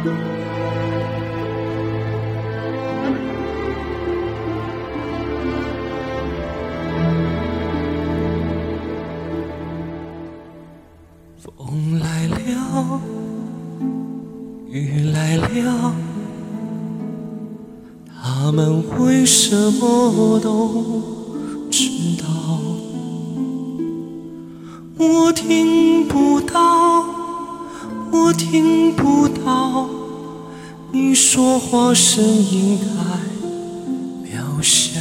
风来了，雨来了，他们为什么都知道？我听不到，我听不到，你说话声音太渺小。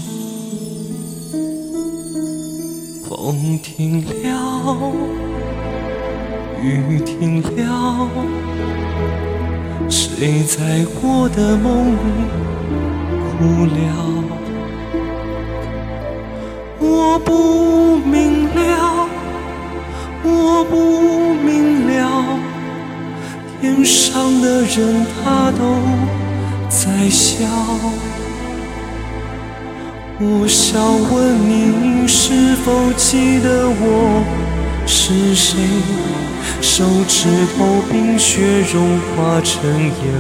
风停了，雨停了，谁在我的梦里哭了？我不明了，我不明了，天上的人他都在笑。我想问你是否记得我是谁？手指头冰雪融化成眼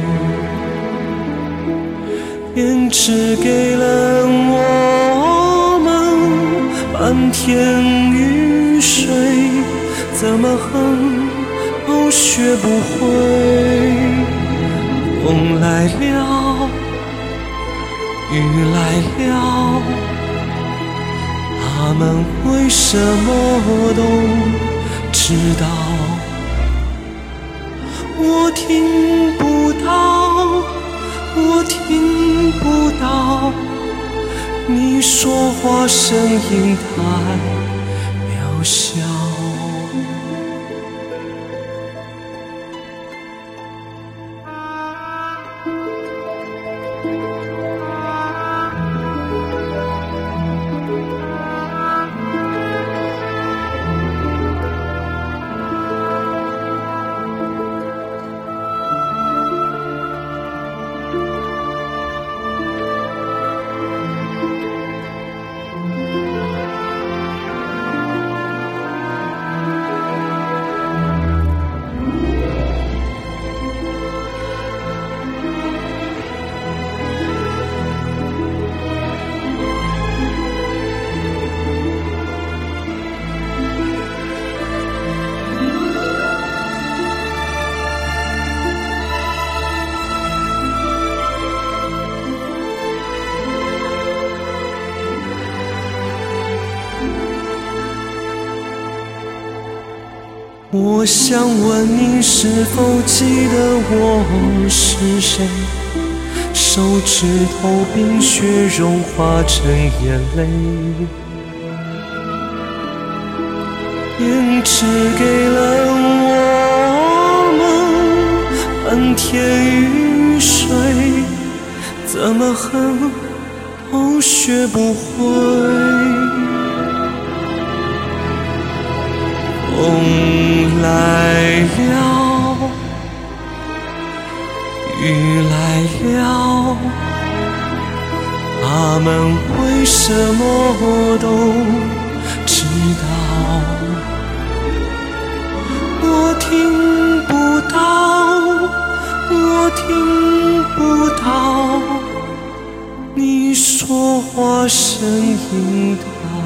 泪，编织给了我们漫天雨水，怎么恨都学不会。风来了，雨来了，他们为什么都知道？我听不到，我听不到，你说话声音太渺小。我想问你是否记得我是谁？手指头冰雪融化成眼泪，编织给了我们漫天雨水，怎么恨都学不会。风来了，雨来了，他们为什么都知道？我听不到，我听不到，你说话声音大。